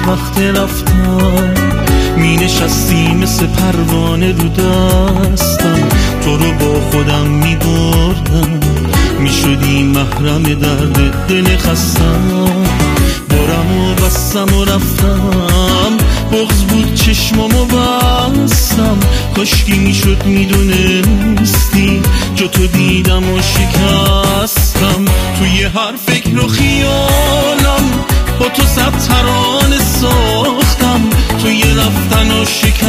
وقت رفتم، می نشستی مثل پروانه رو دستم، تو رو با خودم می بردم، می شدی محرم درد دل خستم. دارم و بستم و رفتم، بغض بود چشمامو بستم، کاشکی می شد می دونستی جو تو دیدم و شکستم. توی هر فکر و خیالم با تو 100 ترانه ساختم، توی رفتن و شکستم